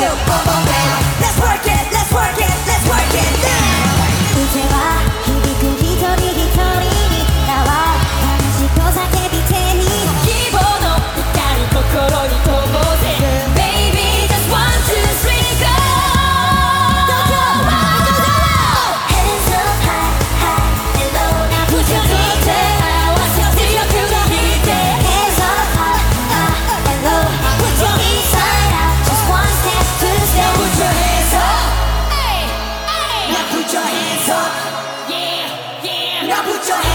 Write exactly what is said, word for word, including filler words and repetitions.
boom boom bang. Let's work it, let's work it, let's work it now. 腕は響く一人一人に名は悲しく叫び手に希望の光心に灯せ Baby just one two three go Go go Hands up high high and low now put your hands up 合わせ強く握って Hands up high high and low put your inside out just one step two step Now put your hands up Hey hey Now put your hands up Yeah yeah Now put your hands